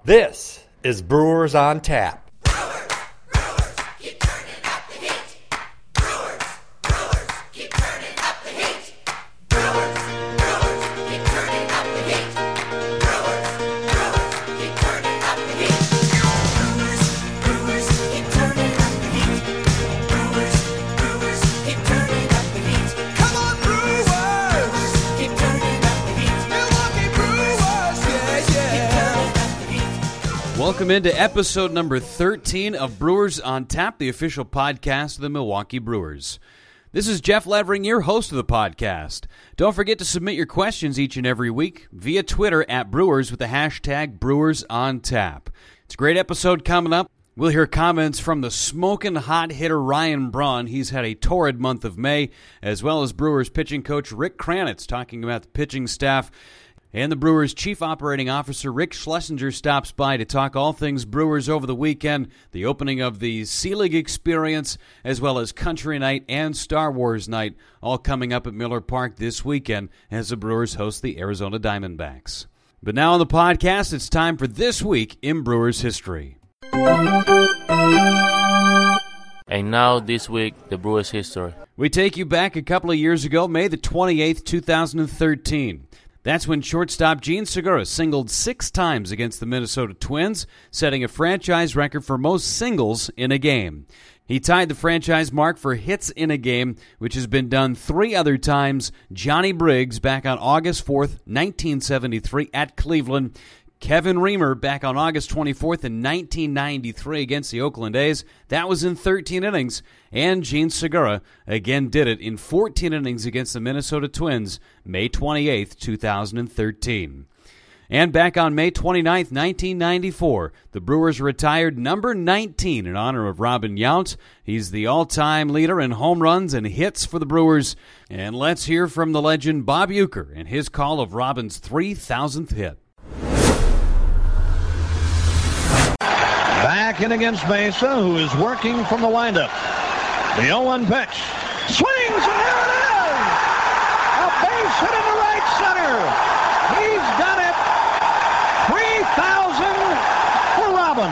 This is Brewers on Tap. Welcome into episode number 13 of Brewers on Tap, the official podcast of the Milwaukee Brewers. This is Jeff Levering, your host of the podcast. Don't forget to submit your questions each and every week via Twitter at Brewers with the hashtag BrewersOnTap. It's a great episode coming up. We'll hear comments from the smoking hot hitter Ryan Braun. He's had a torrid month of May, as well as Brewers pitching coach Rick Kranitz talking about the pitching staff. And the Brewers' Chief Operating Officer, Rick Schlesinger, stops by to talk all things Brewers over the weekend, the opening of the C-League experience, as well as Country Night and Star Wars Night, all coming up at Miller Park this weekend as the Brewers host the Arizona Diamondbacks. But now on the podcast, it's time for This Week in Brewers History. And now, this week, the Brewers history. We take you back a couple of years ago, May the 28th, 2013. That's when shortstop Jean Segura singled 6 times against the Minnesota Twins, setting a franchise record for most singles in a game. He tied the franchise mark for hits in a game, which has been done 3 other times. Johnny Briggs back on August 4th, 1973 at Cleveland. Kevin Reamer back on August 24th in 1993 against the Oakland A's. That was in 13 innings. And Jean Segura again did it in 14 innings against the Minnesota Twins, May 28th, 2013. And back on May 29th, 1994, the Brewers retired number 19 in honor of Robin Yount. He's the all-time leader in home runs and hits for the Brewers. And let's hear from the legend Bob Uecker and his call of Robin's 3,000th hit. Back in against Mesa, who is working from the windup. The 0-1 pitch. Swings, and there it is! A base hit into right center. He's done it. 3,000 for Robin.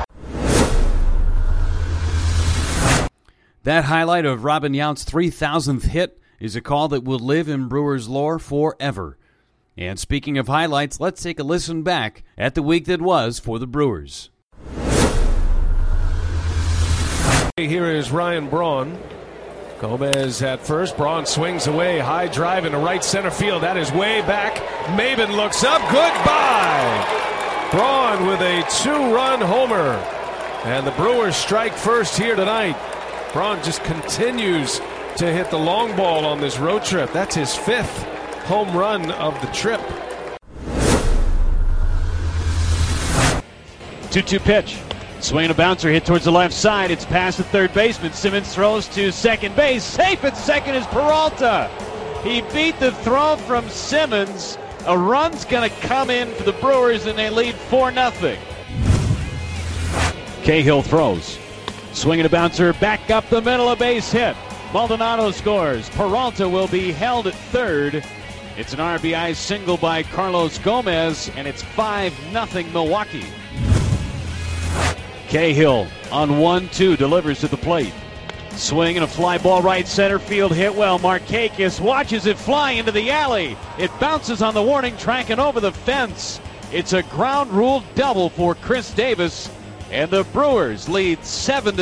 That highlight of Robin Yount's 3,000th hit is a call that will live in Brewers lore forever. And speaking of highlights, let's take a listen back at the week that was for the Brewers. Here is Ryan Braun. Gomez at first. Braun swings away. High drive into right center field. That is way back. Maben looks up. Goodbye. Braun with a 2-run homer. And the Brewers strike first here tonight. Braun just continues to hit the long ball on this road trip. That's his 5th home run of the trip. 2-2 pitch. Swing a bouncer, hit towards the left side. It's past the third baseman. Simmons throws to second base. Safe at second is Peralta. He beat the throw from Simmons. A run's going to come in for the Brewers, and they lead 4-0. Cahill throws. Swing and a bouncer, back up the middle, a base hit. Maldonado scores. Peralta will be held at third. It's an RBI single by Carlos Gomez, and it's 5-0 Milwaukee. Cahill on 1-2 delivers to the plate. Swing and a fly ball right center field hit well. Markakis watches it fly into the alley. It bounces on the warning track and over the fence. It's a ground rule double for Chris Davis, and the Brewers lead 7-0.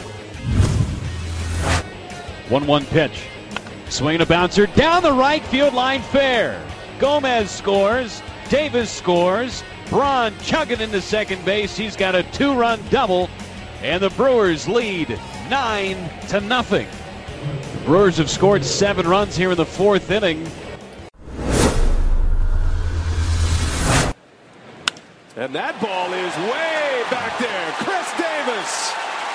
1-1 pitch. Swing and a bouncer down the right field line fair. Gomez scores. Davis scores. Braun chugging into second base. He's got a 2-run double, and the Brewers lead 9-0. The Brewers have scored 7 runs here in the 4th inning. And that ball is way back there. Chris Davis.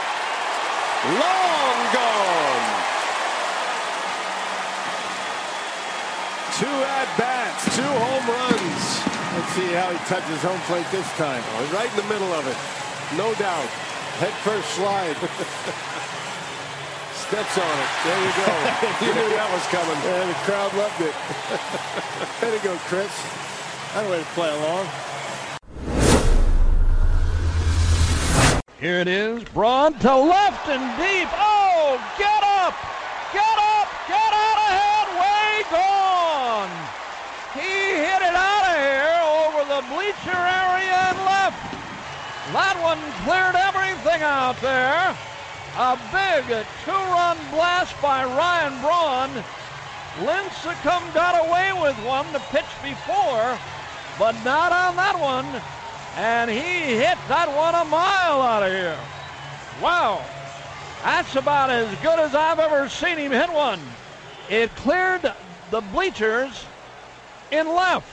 Long gone. 2 at-bats, 2 home runs. Let's see how he touches home plate this time. Oh, right in the middle of it. No doubt. Head first slide. Steps on it. There you go. You knew that was coming. And the crowd loved it. There you go, Chris. That's a way to play along. Here it is. Braun to left and deep. Oh, get up! Get up! Get out ahead! Way gone! He hit it out of here over the bleacher area and left. That one cleared everything out there. A big two-run blast by Ryan Braun. Lincecum got away with one the pitch before, but not on that one. And he hit that one a mile out of here. Wow. That's about as good as I've ever seen him hit one. It cleared the bleachers in left.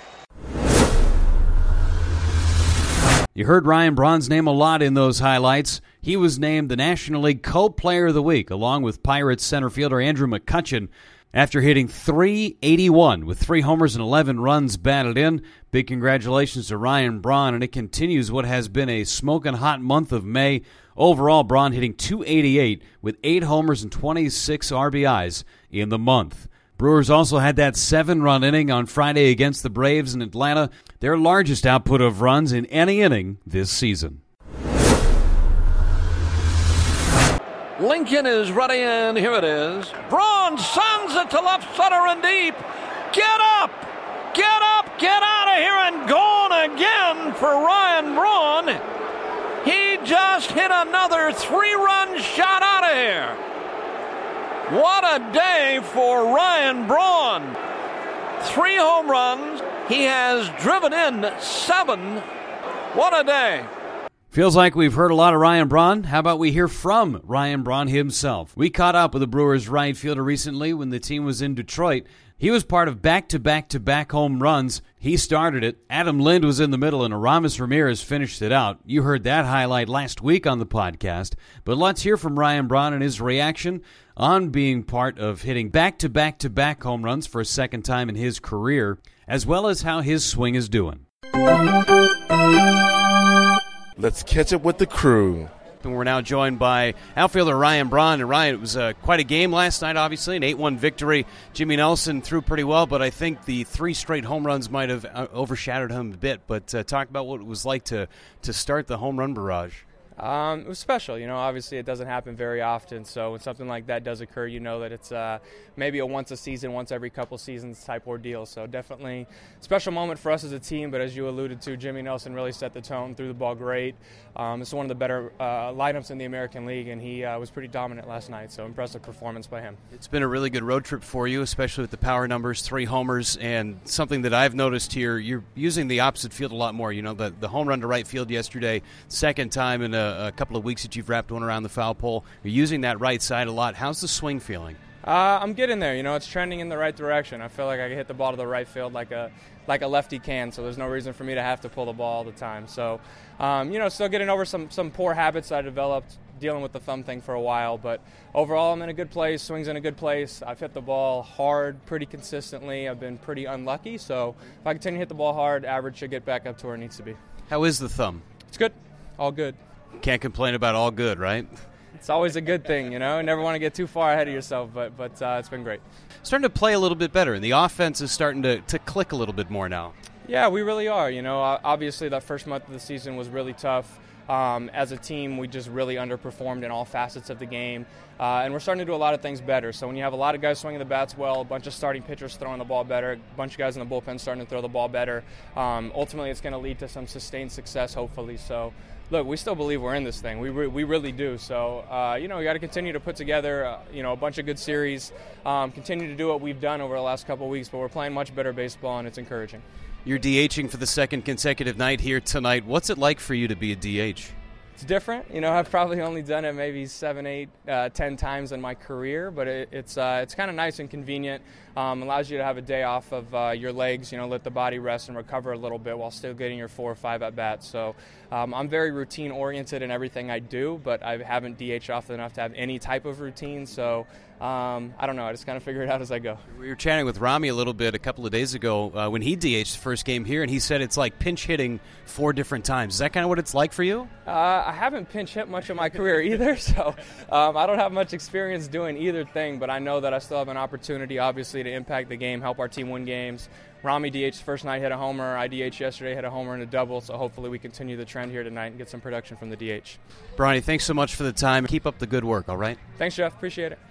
You heard Ryan Braun's name a lot in those highlights. He was named the National League Co-Player of the Week, along with Pirates center fielder Andrew McCutchen, after hitting .381 with 3 homers and 11 runs batted in. Big congratulations to Ryan Braun, and it continues what has been a smoking hot month of May. Overall, Braun hitting .288 with 8 homers and 26 RBIs in the month. Brewers also had that 7-run inning on Friday against the Braves in Atlanta, their largest output of runs in any inning this season. Lincoln is ready, and here it is. Braun sends it to left center and deep. Get up! Get up! Get out of here and gone again for Ryan Braun. He just hit another 3-run shot out of here. What a day for Ryan Braun. 3 home runs. He has driven in 7. What a day. Feels like we've heard a lot of Ryan Braun. How about we hear from Ryan Braun himself? We caught up with the Brewers right fielder recently when the team was in Detroit. He was part of back-to-back-to-back home runs. He started it. Adam Lind was in the middle, and Aramis Ramirez finished it out. You heard that highlight last week on the podcast. But let's hear from Ryan Braun and his reaction on being part of hitting back-to-back-to-back home runs for a second time in his career, as well as how his swing is doing. Let's catch up with the crew. And we're now joined by outfielder Ryan Braun. And Ryan, it was quite a game last night, obviously, an 8-1 victory. Jimmy Nelson threw pretty well, but I think the 3 straight home runs might have overshadowed him a bit. But talk about what it was like to start the home run barrage. It was special. Obviously it doesn't happen very often, so when something like that does occur, you know that it's maybe a once a season, once every couple seasons type ordeal. So definitely a special moment for us as a team, but as you alluded to, Jimmy Nelson really set the tone, threw the ball great. It's one of the better lineups in the American League, and he was pretty dominant last night, so impressive performance by him. It's been a really good road trip for you, especially with the power numbers, 3 homers, and something that I've noticed here, you're using the opposite field a lot more. The home run to right field yesterday, second time in a couple of weeks that you've wrapped one around the foul pole. You're using that right side a lot. How's the swing feeling? I'm getting there. It's trending in the right direction. I feel like I can hit the ball to the right field like a lefty can, so there's no reason for me to have to pull the ball all the time. So, still getting over some poor habits I developed dealing with the thumb thing for a while, but overall I'm in a good place, swing's in a good place. I've hit the ball hard pretty consistently. I've been pretty unlucky, so if I continue to hit the ball hard, average should get back up to where it needs to be. How is the thumb? It's good. All good. Can't complain about all good, right? It's always a good thing, You never want to get too far ahead of yourself, but it's been great. Starting to play a little bit better, and the offense is starting to click a little bit more now. Yeah, we really are. Obviously that first month of the season was really tough. As a team, we just really underperformed in all facets of the game, and we're starting to do a lot of things better. So when you have a lot of guys swinging the bats well, a bunch of starting pitchers throwing the ball better, a bunch of guys in the bullpen starting to throw the ball better, ultimately it's going to lead to some sustained success, hopefully. So, look, we still believe we're in this thing. We really do. So, we got to continue to put together, a bunch of good series, continue to do what we've done over the last couple of weeks, but we're playing much better baseball, and it's encouraging. You're DHing for the second consecutive night here tonight. What's it like for you to be a DH? It's different. I've probably only done it maybe 7, 8, 10 times in my career, but it's kind of nice and convenient. Allows you to have a day off of your legs, let the body rest and recover a little bit while still getting your 4 or 5 at-bats. So I'm very routine-oriented in everything I do, but I haven't DH'd often enough to have any type of routine. So I don't know. I just kind of figure it out as I go. We were chatting with Rami a little bit a couple of days ago when he DH'd the first game here, and he said it's like pinch hitting 4 different times. Is that kind of what it's like for you? I haven't pinch hit much in my career either, so I don't have much experience doing either thing, but I know that I still have an opportunity, obviously, to impact the game, help our team win games, Rami DH's first night hit a homer. I DH yesterday, hit a homer and a double, so hopefully we continue the trend here tonight and get some production from the DH. Bronny, thanks so much for the time. Keep up the good work, all right? Thanks, Jeff. Appreciate it.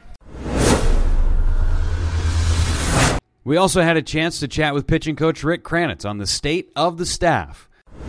We also had a chance to chat with pitching coach Rick Kranitz on the state of the staff.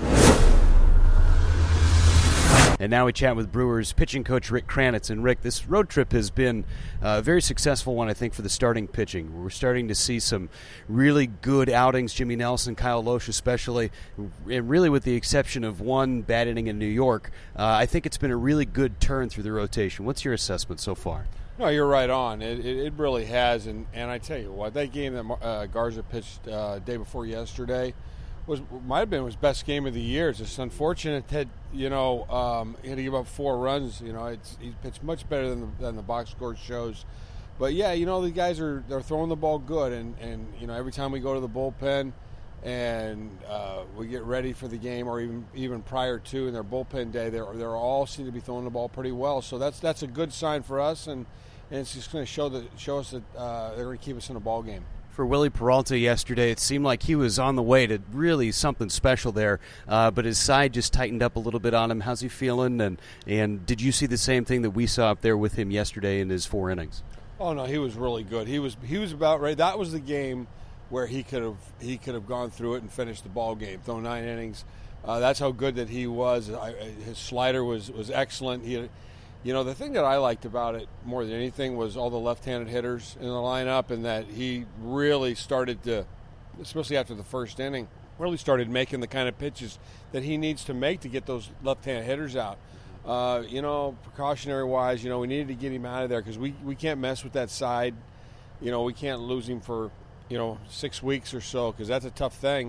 And now we chat with Brewers pitching coach Rick Kranitz. And Rick, this road trip has been a very successful one, I think, for the starting pitching. We're starting to see some really good outings, Jimmy Nelson, Kyle Loesch especially, and really with the exception of one bad inning in New York, I think it's been a really good turn through the rotation. What's your assessment so far? No, you're right on. It really has. And I tell you what, that game that Garza pitched day before yesterday might have been his best game of the year. It's just unfortunate that, he had to give up 4 runs. He pitched much better than the box score shows. But, yeah, the guys they're throwing the ball good. And every time we go to the bullpen and we get ready for the game or even prior to in their bullpen day, they're all seem to be throwing the ball pretty well. So that's a good sign for us, and it's just going to show us that they're going to keep us in a ball game. For Willie Peralta yesterday, it seemed like he was on the way to really something special there, but his side just tightened up a little bit on him. How's he feeling? And did you see the same thing that we saw up there with him yesterday in his 4 innings? Oh no, he was really good. He was about ready. That was the game where he could have gone through it and finished the ball game, thrown 9 innings. That's how good that he was. His slider was excellent. The thing that I liked about it more than anything was all the left-handed hitters in the lineup, and that he really started to, especially after the first inning, really started making the kind of pitches that he needs to make to get those left-handed hitters out. Precautionary-wise, we needed to get him out of there because we can't mess with that side. We can't lose him for, 6 weeks or so because that's a tough thing.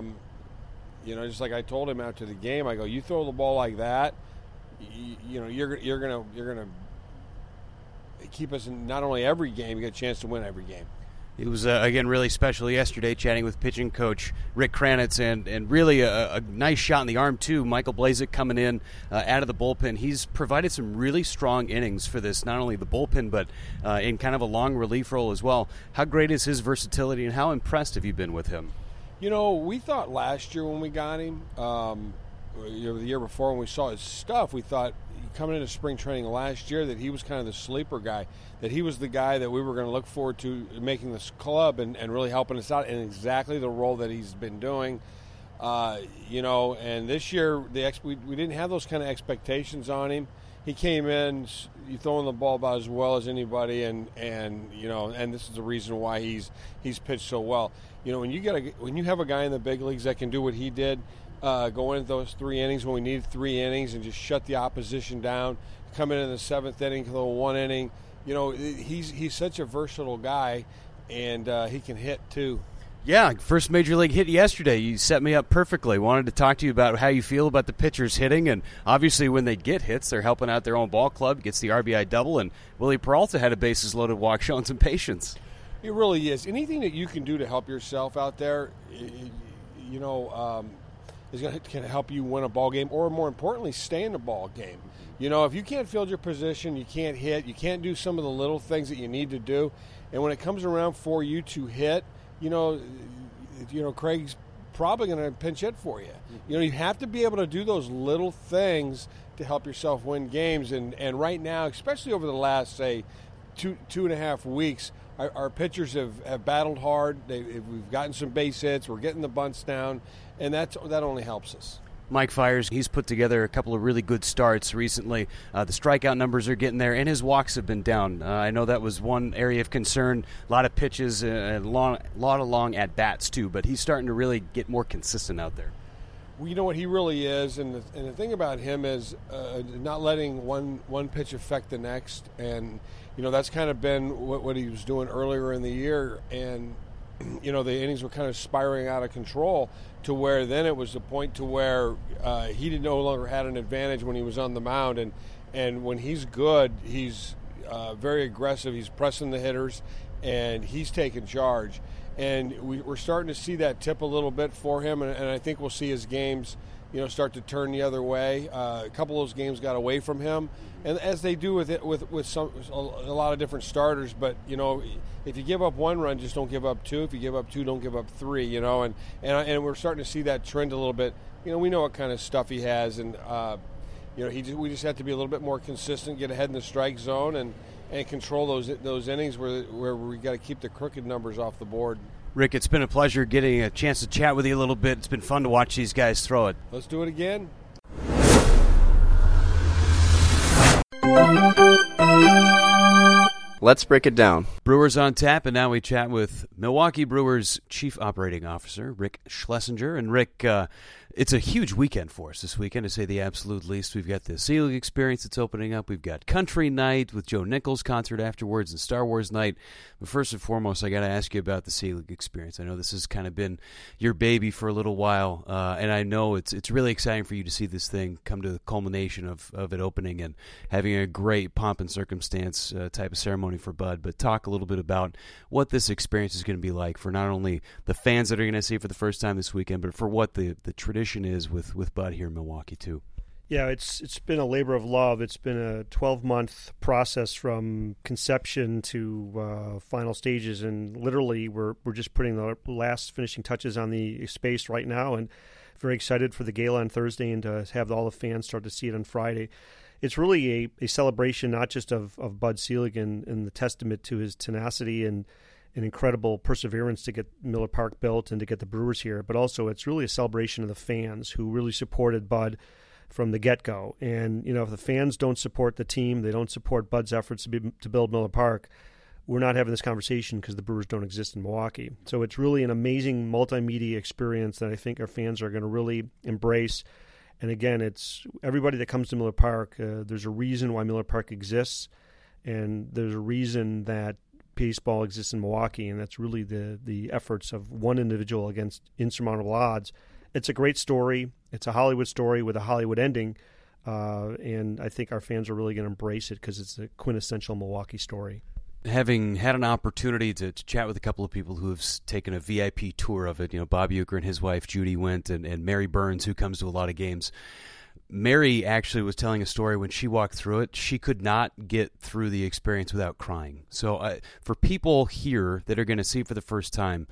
Just like I told him after the game, I go, you throw the ball like that, you're gonna keep us in not only every game, you get a chance to win every game. It was, again, really special yesterday chatting with pitching coach Rick Kranitz, and really a nice shot in the arm, too. Michael Blazek coming in out of the bullpen. He's provided some really strong innings for this, not only the bullpen, but in kind of a long relief role as well. How great is his versatility, and how impressed have you been with him? We thought last year when we got him, the year before when we saw his stuff, we thought coming into spring training last year that he was kind of the sleeper guy, that he was the guy that we were going to look forward to making this club and really helping us out in exactly the role that he's been doing. And this year we didn't have those kind of expectations on him. He came in, throwing the ball about as well as anybody, and this is the reason why he's pitched so well. When you have a guy in the big leagues that can do what he did, go into those 3 innings when we needed 3 innings and just shut the opposition down, come in the 7th inning, throw 1 inning. He's such a versatile guy, and he can hit too. Yeah, first major league hit yesterday. You set me up perfectly. Wanted to talk to you about how you feel about the pitchers hitting, and obviously when they get hits, they're helping out their own ball club, gets the RBI double, and Willie Peralta had a bases-loaded walk showing some patience. It really is. Anything that you can do to help yourself out there, is going to help you win a ball game, or more importantly, stay in the ball game. If you can't field your position, you can't hit, you can't do some of the little things that you need to do, and when it comes around for you to hit, Craig's probably going to pinch hit for you. You have to be able to do those little things to help yourself win games, and right now, especially over the last, say, two and a half weeks, our pitchers have battled hard. We've gotten some base hits. We're getting the bunts down, and that only helps us. Mike Fiers, he's put together a couple of really good starts recently. The strikeout numbers are getting there, and his walks have been down. I know that was one area of concern. A lot of pitches, a lot of long at-bats, too, but he's starting to really get more consistent out there. Well, you know what he really is, and the thing about him is not letting one pitch affect the next, and that's kind of been what he was doing earlier in the year, and the innings were kind of spiraling out of control to where then it was the point to where he no longer had an advantage when he was on the mound, and when he's good, he's very aggressive. He's pressing the hitters, and he's taking charge. And we're starting to see that tip a little bit for him, and I think we'll see his games start to turn the other way. A couple of those games got away from him, and as they do with a lot of different starters. But if you give up one run, just don't give up two. If you give up two, don't give up three. And we're starting to see that trend a little bit. We know what kind of stuff he has, and we just have to be a little bit more consistent, get ahead in the strike zone, and control those innings where we got to keep the crooked numbers off the board. Rick, it's been a pleasure getting a chance to chat with you a little bit. It's been fun to watch these guys throw it. Let's do it again. Let's break it down. Brewers on tap, and now we chat with Milwaukee Brewers Chief Operating Officer Rick Schlesinger. And Rick, it's a huge weekend for us this weekend, to say the absolute least. We've got the Sea League experience that's opening up. We've got Country Night with Joe Nichols concert afterwards, and Star Wars Night. But first and foremost, I got to ask you about the Sea League experience. I know this has kind of been your baby for a little while, and I know it's really exciting for you to see this thing come to the culmination of it opening and having a great pomp and circumstance type of ceremony for Bud. But talk a little bit about what this experience is going to be like for not only the fans that are going to see it for the first time this weekend, but for what the tradition is with Bud here in Milwaukee too. Yeah, it's been a labor of love. It's been a 12-month process from conception to final stages, and literally we're just putting the last finishing touches on the space right now, and very excited for the gala on Thursday and to have all the fans start to see it on Friday. It's really a celebration not just of Bud Selig and the testament to his tenacity and an incredible perseverance to get Miller Park built and to get the Brewers here, but also it's really a celebration of the fans who really supported Bud from the get-go. And, if the fans don't support the team, they don't support Bud's efforts to build Miller Park, we're not having this conversation because the Brewers don't exist in Milwaukee. So it's really an amazing multimedia experience that I think our fans are going to really embrace. And again, it's everybody that comes to Miller Park, there's a reason why Miller Park exists, and there's a reason that baseball exists in Milwaukee, and that's really the efforts of one individual against insurmountable odds. It's a great story. It's a Hollywood story with a Hollywood ending, and I think our fans are really going to embrace it because it's a quintessential Milwaukee story. Having had an opportunity to chat with a couple of people who have taken a VIP tour of it, Bob Uecker and his wife Judy went, and Mary Burns, who comes to a lot of games. Mary actually was telling a story when she walked through it. She could not get through the experience without crying. So for people here that are going to see it for the first time,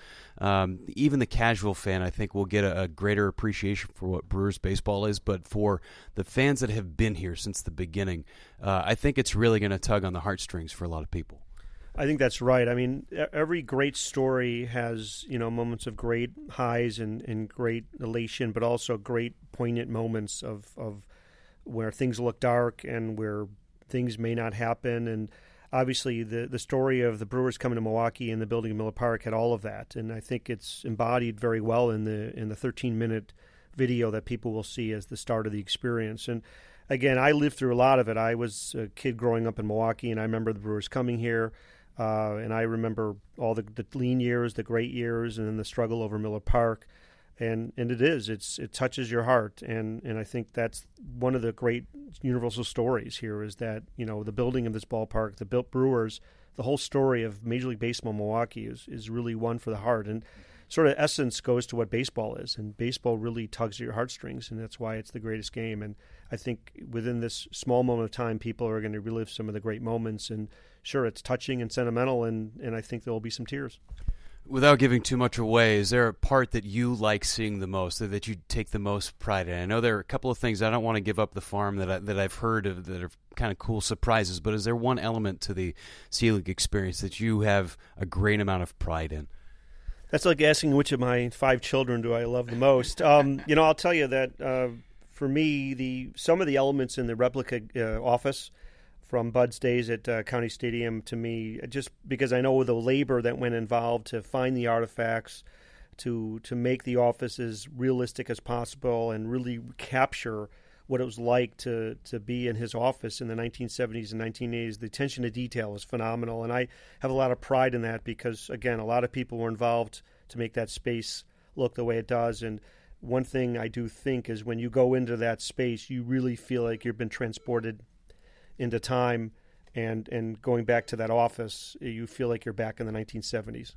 even the casual fan, I think, will get a greater appreciation for what Brewers baseball is. But for the fans that have been here since the beginning, I think it's really going to tug on the heartstrings for a lot of people. I think that's right. I mean, every great story has, moments of great highs and great elation, but also great poignant moments of where things look dark and where things may not happen. And obviously the story of the Brewers coming to Milwaukee and the building of Miller Park had all of that. And I think it's embodied very well in the 13-minute video that people will see as the start of the experience. And again, I lived through a lot of it. I was a kid growing up in Milwaukee, and I remember the Brewers coming here. And I remember all the lean years, the great years, and then the struggle over Miller Park. And it touches your heart. And I think that's one of the great universal stories here is that, the building of this ballpark, the built Brewers, the whole story of Major League Baseball Milwaukee is really one for the heart. And sort of essence goes to what baseball is. And baseball really tugs at your heartstrings, and that's why it's the greatest game. And I think within this small moment of time, people are going to relive some of the great moments. And sure, it's touching and sentimental, and I think there will be some tears. Without giving too much away, is there a part that you like seeing the most, that you take the most pride in? I know there are a couple of things. I don't want to give up the farm that I've heard of that are kind of cool surprises, but is there one element to the Sea League experience that you have a great amount of pride in? That's like asking which of my 5 children do I love the most. I'll tell you that for me, some of the elements in the replica office from Bud's days at County Stadium, to me, just because I know the labor that went involved to find the artifacts, to make the office as realistic as possible and really capture what it was like to be in his office in the 1970s and 1980s. The attention to detail was phenomenal, and I have a lot of pride in that because, again, a lot of people were involved to make that space look the way it does. And one thing I do think is when you go into that space, you really feel like you've been transported into time, and going back to that office, you feel like you're back in the 1970s.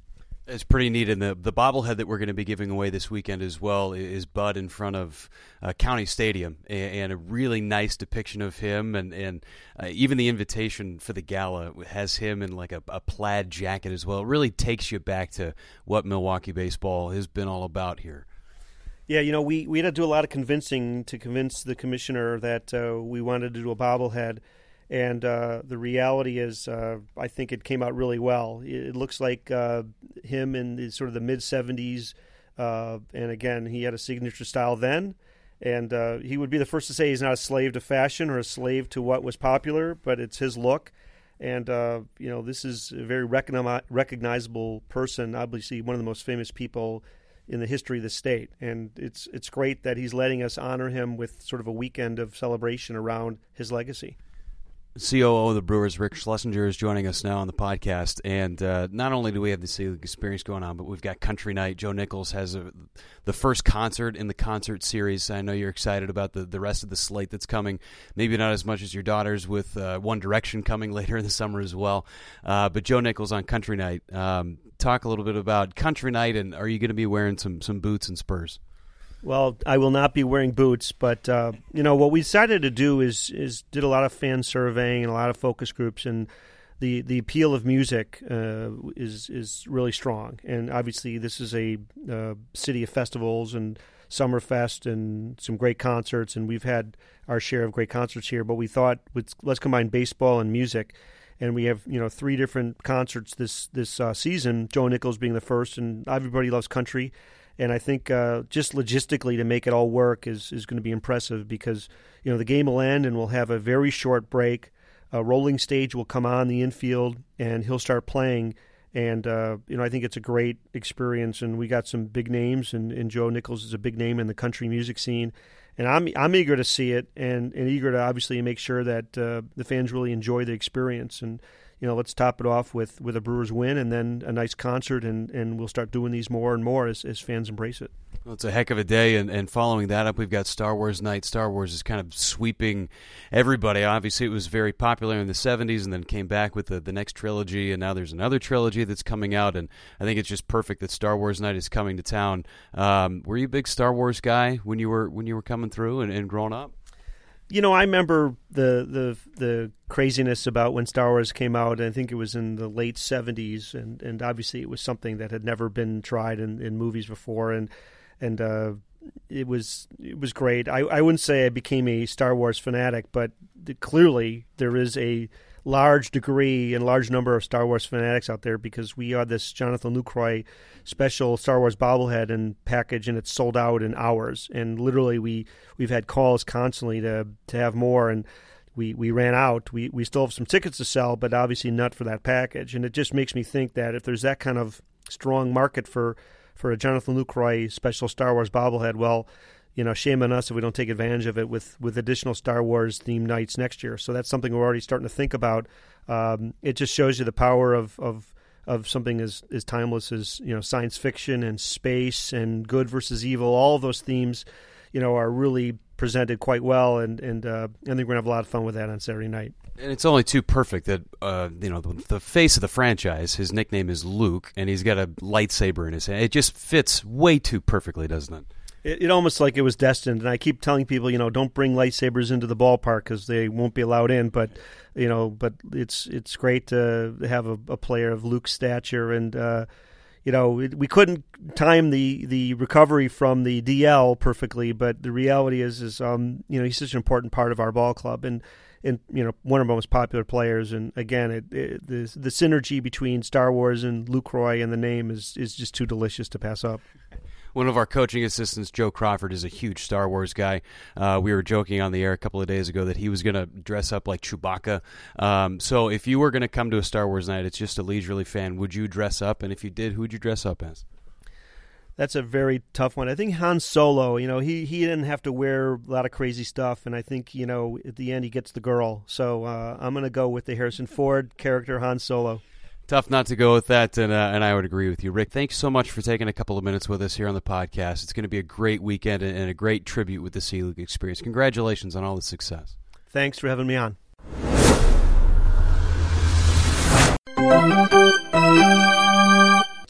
It's pretty neat, and the bobblehead that we're going to be giving away this weekend as well is Bud in front of County Stadium, and a really nice depiction of him, and even the invitation for the gala has him in like a plaid jacket as well. It really takes you back to what Milwaukee baseball has been all about here. Yeah, we had to do a lot of convincing to convince the commissioner that we wanted to do a bobblehead. And the reality is, I think it came out really well. It looks like him in the, sort of the mid-'70s, and again, he had a signature style then. And he would be the first to say he's not a slave to fashion or a slave to what was popular, but it's his look. And this is a very recognizable person, obviously one of the most famous people in the history of the state. And it's great that he's letting us honor him with sort of a weekend of celebration around his legacy. COO of the Brewers, Rick Schlesinger, is joining us now on the podcast. And not only do we have the Sea League experience going on, but we've got Country Night. Joe Nichols has the first concert in the concert series. I know you're excited about the rest of the slate that's coming. Maybe not as much as your daughters with One Direction coming later in the summer as well. But Joe Nichols on Country Night. Talk a little bit about Country Night, and are you going to be wearing some boots and spurs? Well, I will not be wearing boots, but what we decided to do is did a lot of fan surveying and a lot of focus groups, and the appeal of music is really strong. And obviously, this is a city of festivals and Summerfest and some great concerts, and we've had our share of great concerts here. But we thought, let's combine baseball and music, and we have 3 different concerts this season. Joe Nichols being the first, and Everybody Loves Country. And I think just logistically to make it all work is going to be impressive because, the game will end and we'll have a very short break. A rolling stage will come on the infield and he'll start playing. And, I think it's a great experience. And we got some big names, and Joe Nichols is a big name in the country music scene. And I'm eager to see it and eager to obviously make sure that the fans really enjoy the experience. And, let's top it off with a Brewers win and then a nice concert, and we'll start doing these more and more as fans embrace it. Well, it's a heck of a day, and following that up, we've got Star Wars night. Star Wars is kind of sweeping everybody. Obviously, it was very popular in the 70s and then came back with the next trilogy, and now there's another trilogy that's coming out, and I think it's just perfect that Star Wars night is coming to town. Were you a big Star Wars guy when you were coming through and growing up? I remember the craziness about when Star Wars came out. I think it was in the late 70s, and obviously it was something that had never been tried in movies before, and it was great. I wouldn't say I became a Star Wars fanatic, but clearly there is a large degree and large number of Star Wars fanatics out there because we are this Jonathan Lucroy special Star Wars bobblehead and package, and it's sold out in hours. And literally we've had calls constantly to have more, and we ran out. We still have some tickets to sell, but obviously not for that package. And it just makes me think that if there's that kind of strong market for a Jonathan Lucroy special Star Wars bobblehead, well, shame on us if we don't take advantage of it with additional Star Wars themed nights next year. So that's something we're already starting to think about. It just shows you the power of something as timeless as science fiction and space and good versus evil. All of those themes, are really presented quite well, and I think we're gonna have a lot of fun with that on Saturday night. And it's only too perfect that the face of the franchise, his nickname is Luke, and he's got a lightsaber in his hand. It just fits way too perfectly, doesn't it? It almost like it was destined, and I keep telling people, don't bring lightsabers into the ballpark because they won't be allowed in. But it's great to have a player of Luke's stature, and we couldn't time the recovery from the DL perfectly, but the reality is he's such an important part of our ball club, and one of our most popular players. And again, the synergy between Star Wars and Lucroy and the name is just too delicious to pass up. One of our coaching assistants, Joe Crawford, is a huge Star Wars guy. We were joking on the air a couple of days ago that he was going to dress up like Chewbacca. So if you were going to come to a Star Wars night, it's just a leisurely fan, would you dress up? And if you did, who would you dress up as? That's a very tough one. I think Han Solo, he didn't have to wear a lot of crazy stuff, and I think, at the end he gets the girl. So I'm going to go with the Harrison Ford character, Han Solo. Tough not to go with that, and I would agree with you. Rick, thanks so much for taking a couple of minutes with us here on the podcast. It's going to be a great weekend and a great tribute with the Sea League experience. Congratulations on all the success. Thanks for having me on.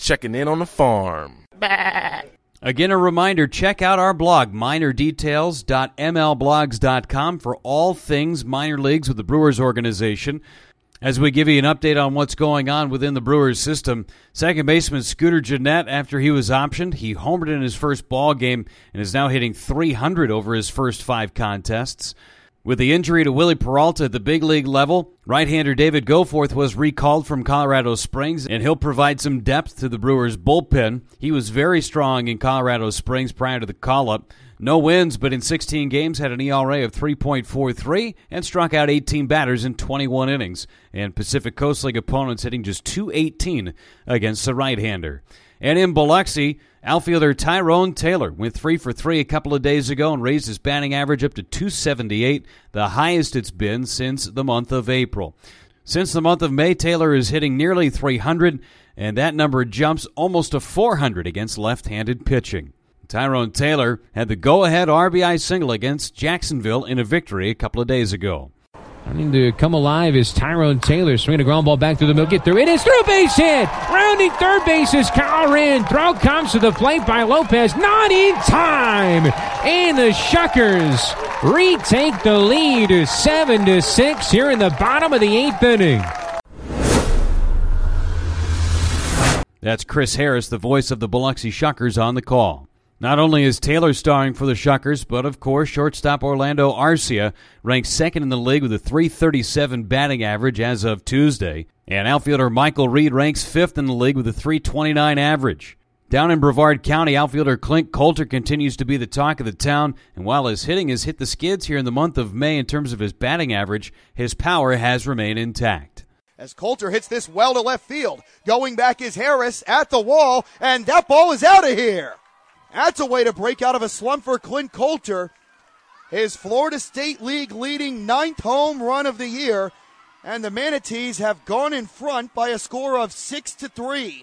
checking in on the farm. Again, a reminder, check out our blog, minordetails.mlblogs.com, for all things minor leagues with the Brewers organization. As we give you an update on what's going on within the Brewers system, second baseman Scooter Gennett, after he was optioned, he homered in his first ball game and is now hitting .300 over his first 5 contests. With the injury to Willie Peralta at the big league level, right-hander David Goforth was recalled from Colorado Springs, and he'll provide some depth to the Brewers' bullpen. He was very strong in Colorado Springs prior to the call-up. No wins, but in 16 games had an ERA of 3.43 and struck out 18 batters in 21 innings. And Pacific Coast League opponents hitting just .218 against the right-hander. And in Biloxi, outfielder Tyrone Taylor went 3 for 3 a couple of days ago and raised his batting average up to .278, the highest it's been since the month of April. Since the month of May, Taylor is hitting nearly .300, and that number jumps almost to .400 against left-handed pitching. Tyrone Taylor had the go-ahead RBI single against Jacksonville in a victory a couple of days ago. Starting to come alive is Tyrone Taylor. Swinging a ground ball back through the middle. Get through. It is through, base hit. Rounding third base is Kyle Rand. Throw comes to the plate by Lopez. Not in time. And the Shuckers retake the lead to 7-6 here in the bottom of the 8th inning. That's Chris Harris, the voice of the Biloxi Shuckers, on the call. Not only is Taylor starring for the Shuckers, but of course shortstop Orlando Arcia ranks second in the league with a .337 batting average as of Tuesday, and outfielder Michael Reed ranks fifth in the league with a .329 average. Down in Brevard County, outfielder Clint Coulter continues to be the talk of the town, and while his hitting has hit the skids here in the month of May in terms of his batting average, his power has remained intact. As Coulter hits this well to left field, going back is Harris at the wall, and that ball is out of here. That's a way to break out of a slump for Clint Coulter. His Florida State League leading 9th home run of the year, and the Manatees have gone in front by a score of 6-3.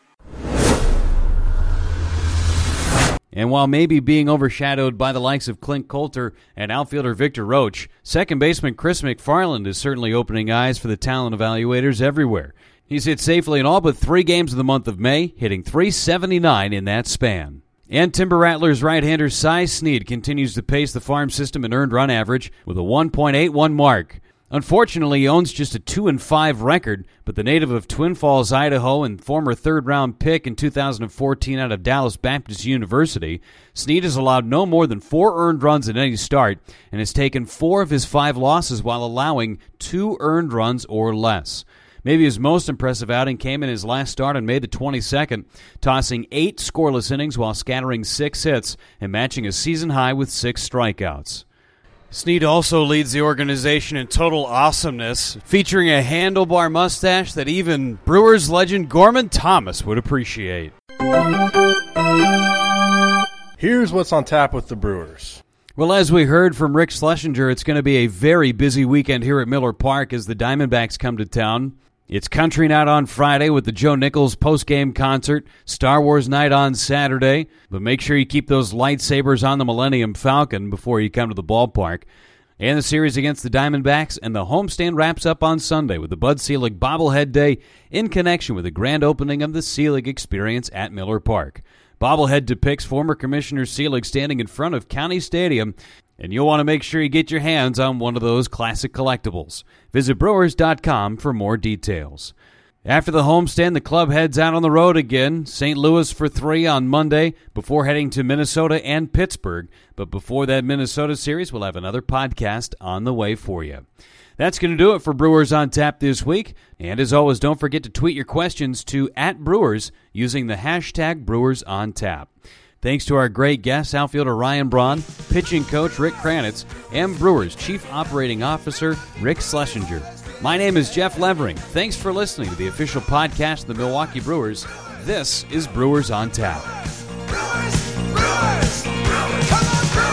And while maybe being overshadowed by the likes of Clint Coulter and outfielder Victor Roach, second baseman Chris McFarland is certainly opening eyes for the talent evaluators everywhere. He's hit safely in all but 3 games of the month of May, hitting .379 in that span. And Timber Rattlers right-hander Cy Snead continues to pace the farm system in earned run average with a 1.81 mark. Unfortunately, he owns just a 2-5 record, but the native of Twin Falls, Idaho, and former third-round pick in 2014 out of Dallas Baptist University, Snead has allowed no more than 4 earned runs in any start and has taken 4 of his 5 losses while allowing 2 earned runs or less. Maybe his most impressive outing came in his last start on May the 22nd, tossing 8 scoreless innings while scattering 6 hits and matching a season high with 6 strikeouts. Snead also leads the organization in total awesomeness, featuring a handlebar mustache that even Brewers legend Gorman Thomas would appreciate. Here's what's on tap with the Brewers. Well, as we heard from Rick Schlesinger, it's going to be a very busy weekend here at Miller Park as the Diamondbacks come to town. It's Country Night on Friday with the Joe Nichols post-game concert, Star Wars Night on Saturday, but make sure you keep those lightsabers on the Millennium Falcon before you come to the ballpark. And the series against the Diamondbacks and the homestand wraps up on Sunday with the Bud Selig Bobblehead Day in connection with the grand opening of the Selig Experience at Miller Park. Bobblehead depicts former Commissioner Selig standing in front of County Stadium, and you'll want to make sure you get your hands on one of those classic collectibles. Visit Brewers.com for more details. After the homestand, the club heads out on the road again. St. Louis for 3 on Monday before heading to Minnesota and Pittsburgh. But before that Minnesota series, we'll have another podcast on the way for you. That's going to do it for Brewers on Tap this week. And as always, don't forget to tweet your questions to @Brewers using the hashtag BrewersOnTap. Thanks to our great guests, outfielder Ryan Braun, pitching coach Rick Kranitz, and Brewers Chief Operating Officer Rick Schlesinger. My name is Jeff Levering. Thanks for listening to the official podcast of the Milwaukee Brewers. This is Brewers on Tap. Brewers, Brewers, Brewers, come on, Brewers!